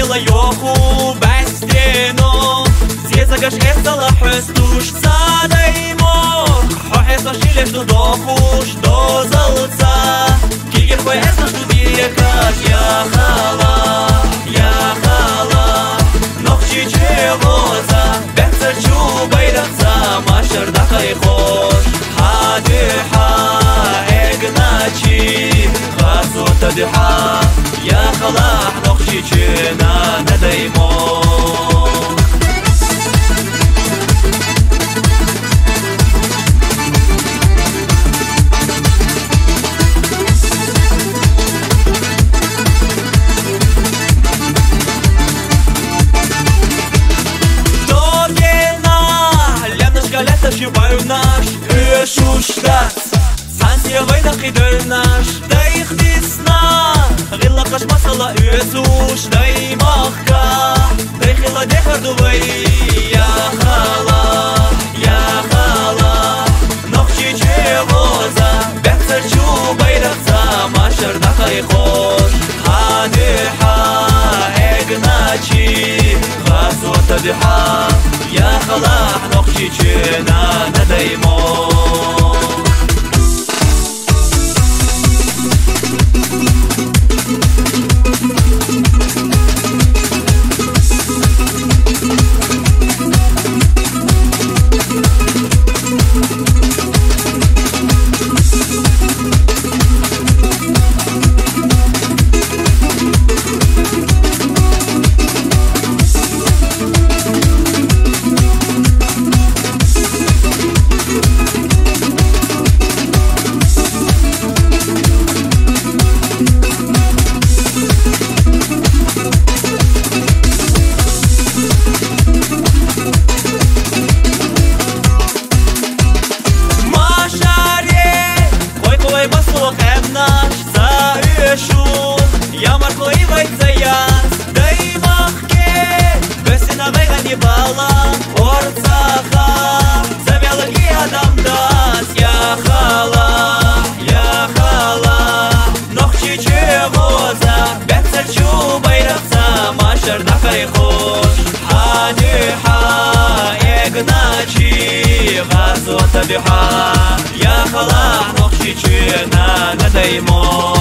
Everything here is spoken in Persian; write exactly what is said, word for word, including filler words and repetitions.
خيلا يوخو بستينو زيزاقش إستلا حستوش صاديمو حوحيصا شيلش دودوخوش دوزلца كيجي خوي إسنش دوديكاش يا خالا يا خالا نخشي جيغوزا بحثر شو بيرخزا ما شردقي خوش حادحا إقناتشي خاصو تدحا يا خلاح نخشي جينا نديمو Шибаю наш Ешуштат Сансия война хидер наш Дай хдисна Гилла каш масала Ешуш Дай махка Дай хила дехарду вай Я хала Я хала Нохчи чевоза Бехцер чу байрахца Машер дахай хош Хадиха Эгначи Хасу тадиха يا خلاح نخشي جينا نديمو Я марклой вайцаяс, дай махке, бесина вегани бала, орцаха, завялги адам дас, я хала, я хала, нохчи чевоза, бецерчу байрахца, машер дахай хош, хадиха, эгначи, газу табиха, я хала, нохчи чена надаймо.